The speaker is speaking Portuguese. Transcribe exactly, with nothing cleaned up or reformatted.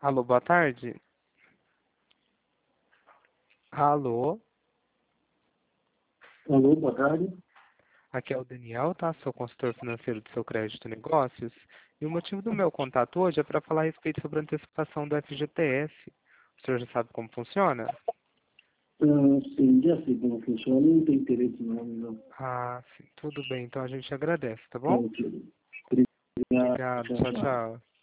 Alô, boa tarde. Alô, Alô, boa tarde. aqui é o Daniel, tá? Sou consultor financeiro do Seu Crédito e Negócios. E o motivo do meu contato hoje é para falar a respeito sobre a antecipação do F G T S. O senhor já sabe como funciona? Ah, sim, já sei como funciona, não tem interesse não, não. Ah, sim, tudo bem. Então a gente agradece, tá bom? Tranquilo. Obrigado, Obrigado. tchau, Tchau, tchau. tchau.